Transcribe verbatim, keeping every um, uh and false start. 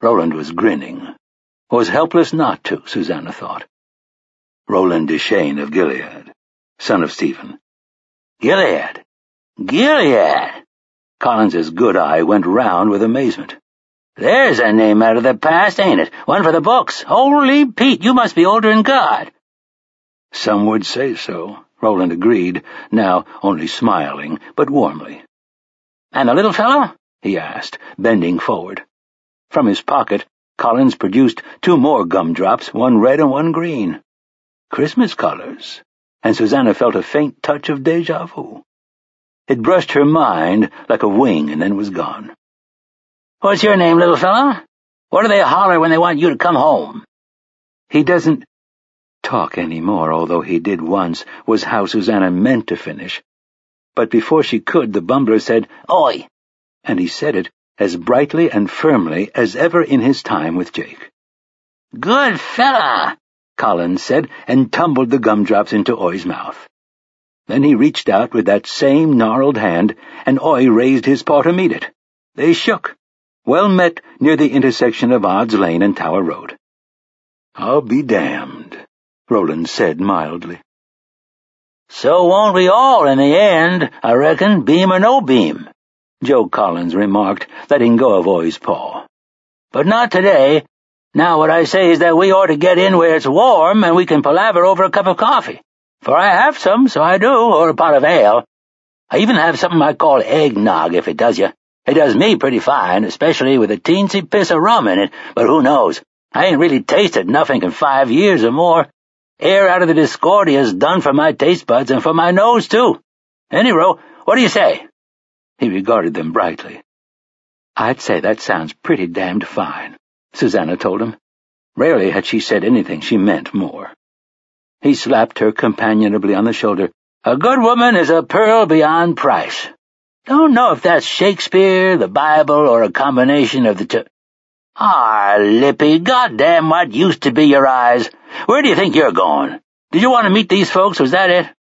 Roland was grinning. Was helpless not to, Susanna thought. Roland Deschain of Gilead, son of Stephen. Gilead! Gilead! Collins's good eye went round with amazement. There's a name out of the past, ain't it? One for the books. Holy Pete, you must be older than God. Some would say so, Roland agreed, now only smiling, but warmly. And the little fellow? He asked, bending forward. From his pocket, Collins produced two more gumdrops, one red and one green. Christmas colors, and Susanna felt a faint touch of déjà vu. It brushed her mind like a wing and then was gone. What's your name, little fellow? What do they holler when they want you to come home? He doesn't talk any more, although he did once, was how Susanna meant to finish. But before she could, the bumbler said, Oi! And he said it as brightly and firmly as ever in his time with Jake. Good fella, Collins said, and tumbled the gumdrops into Oi's mouth. Then he reached out with that same gnarled hand, and Oi raised his paw to meet it. They shook, well met near the intersection of Odds Lane and Tower Road. I'll be damned, Roland said mildly. So won't we all in the end, I reckon, beam or no beam, Joe Collins remarked, letting go of Oi's paw. But not today. Now what I say is that we ought to get in where it's warm and we can palaver over a cup of coffee. For I have some, so I do, or a pot of ale. I even have something I call eggnog, if it does you. It does me pretty fine, especially with a teensy piss of rum in it, but who knows? I ain't really tasted nothing in five years or more. Air out of the Discordia's done for my taste buds and for my nose, too. Anyhow, what do you say? He regarded them brightly. I'd say that sounds pretty damned fine, Susanna told him. Rarely had she said anything she meant more. He slapped her companionably on the shoulder. A good woman is a pearl beyond price. Don't know if that's Shakespeare, the Bible, or a combination of the two. Ah, Lippy, goddamn what used to be your eyes. Where do you think you're going? Did you want to meet these folks, was that it?